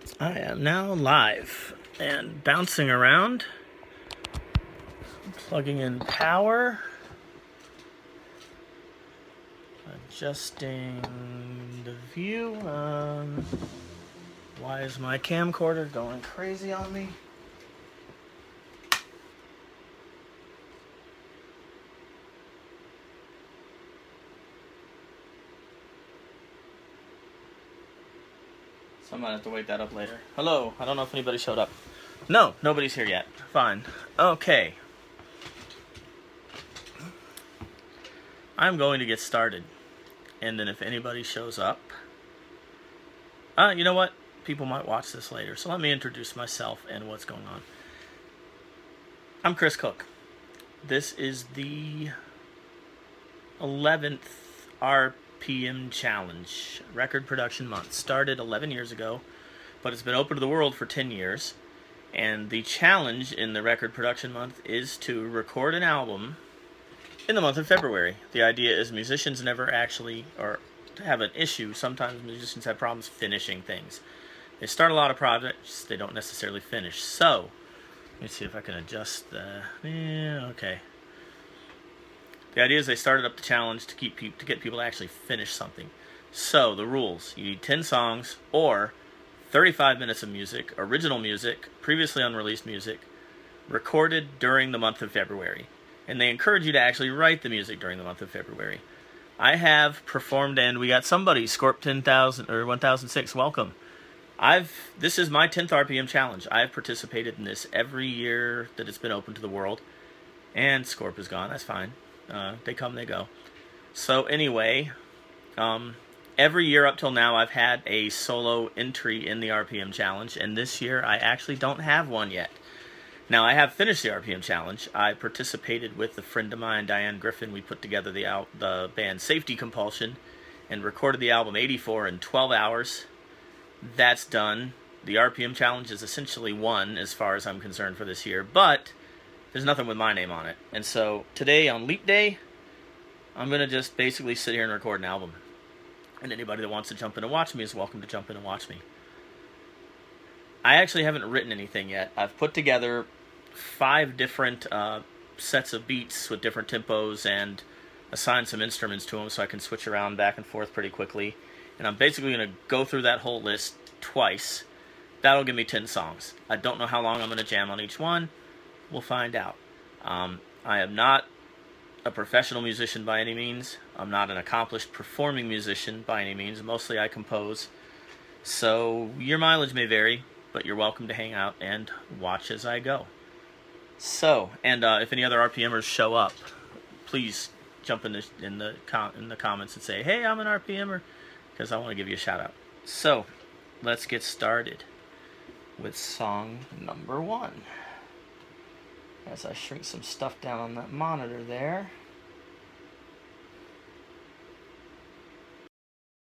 I am now live and bouncing around, plugging in power, adjusting the view. Why is my camcorder going crazy on me? So I might have to wake that up later. Hello, I don't know if anybody showed up. No, nobody's here yet. Fine. Okay. I'm going to get started. And then if anybody shows up... you know what? People might watch this later. So let me introduce myself and what's going on. I'm Chris Cook. This is the 11th RPM Challenge, Record Production Month. Started 11 years ago, but it's been open to the world for 10 years. And the challenge in the Record Production Month is to record an album in the month of February. The idea is musicians never actually, or have an issue. Sometimes musicians have problems finishing things. They start a lot of projects, they don't necessarily finish. So, let me see if I can adjust the... Yeah, okay. The idea is they started up the challenge to get people to actually finish something. So, the rules. You need 10 songs, or 35 minutes of music, original music, previously unreleased music, recorded during the month of February. And they encourage you to actually write the music during the month of February. I have performed, and we got somebody, Scorp 10,000 or 1006. Welcome. This is my 10th RPM challenge. I've participated in this every year that it's been open to the world. And Scorp is gone. That's fine. They come, they go. So anyway, every year up till now, I've had a solo entry in the RPM challenge, and this year I actually don't have one yet. Now, I have finished the RPM Challenge. I participated with a friend of mine, Diane Griffin. We put together the band Safety Compulsion and recorded the album 84 in 12 hours. That's done. The RPM Challenge is essentially won as far as I'm concerned for this year, but there's nothing with my name on it. And so today, on Leap Day, I'm going to just basically sit here and record an album. And anybody that wants to jump in and watch me is welcome to jump in and watch me. I actually haven't written anything yet. I've put together 5 different sets of beats with different tempos and assigned some instruments to them so I can switch around back and forth pretty quickly. And I'm basically going to go through that whole list twice. That'll give me 10 songs. I don't know how long I'm going to jam on each one. We'll find out. I am not a professional musician by any means. I'm not an accomplished performing musician by any means. Mostly I compose. So your mileage may vary, but you're welcome to hang out and watch as I go. So, and if any other RPMers show up, please jump in the comments and say, hey, I'm an RPMer, because I want to give you a shout out. So, let's get started with song number 1. As I shrink some stuff down on that monitor there.